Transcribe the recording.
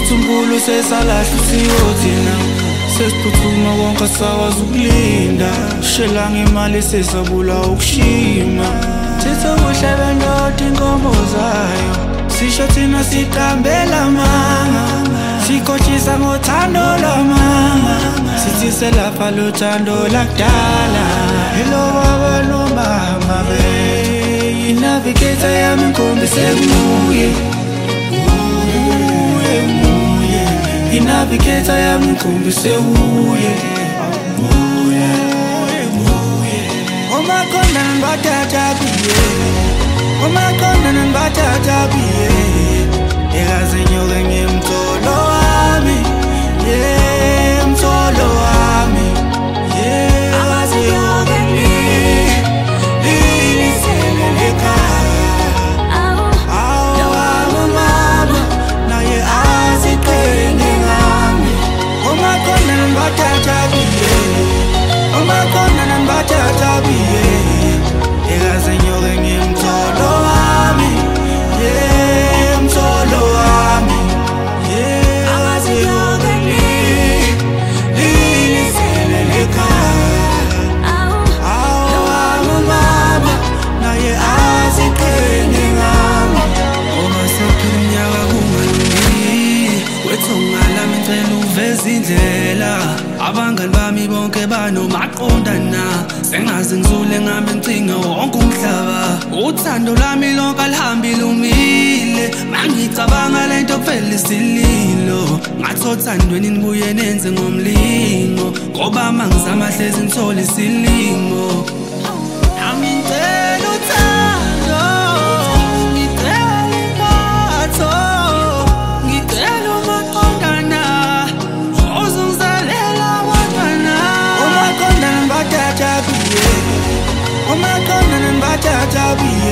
Umkhulu sesalahla usiyothina sesiphuthuma konke sakwazi ukulinda shelanga imali sesabula ukushima Sithe ubuhle bendoda inkomo zayo sisho thina siqambela mama sikhothisa ngothando lwamama sithi selapha lothando lakudala hello baba nomama be inavigator yami ngikhombise kuye Navigator yami ngikhombise uye Omakhona ngibathatha kuye Omakhona ngibathatha kuye Ekaze nyoke ngimtholo wami Yeah mtholo wami Yeah akaze nyoke Lilisele lekhaya Indlela abangani bami bonke banomaqondana sengaze ngizule ngami ngcinga wonke umhlaba uthando lami lonke alihambi lumile mangicabanga lento kuphela isililo ngathothandweni nibuye nenze ngomlingo ngoba mangizama hlezi ngithola isilimo nami ngicela uthando ngicela impatho ngicela umaqondana Omakhona ngibathatha kuye